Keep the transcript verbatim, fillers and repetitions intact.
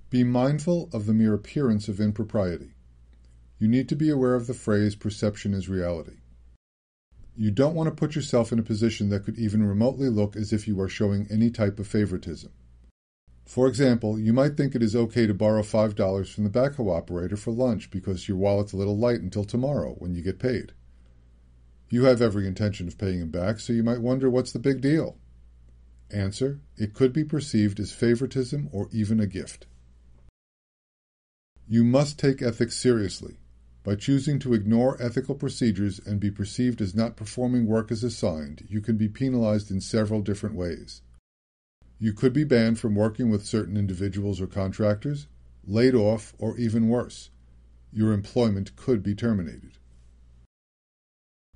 Be mindful of the mere appearance of impropriety. You need to be aware of the phrase perception is reality. You don't want to put yourself in a position that could even remotely look as if you are showing any type of favoritism. For example, you might think it is okay to borrow five dollars from the backhoe operator for lunch because your wallet's a little light until tomorrow when you get paid. You have every intention of paying him back, so you might wonder what's the big deal. Answer: it could be perceived as favoritism or even a gift. You must take ethics seriously. By choosing to ignore ethical procedures and be perceived as not performing work as assigned, you can be penalized in several different ways. You could be banned from working with certain individuals or contractors, laid off, or even worse, your employment could be terminated.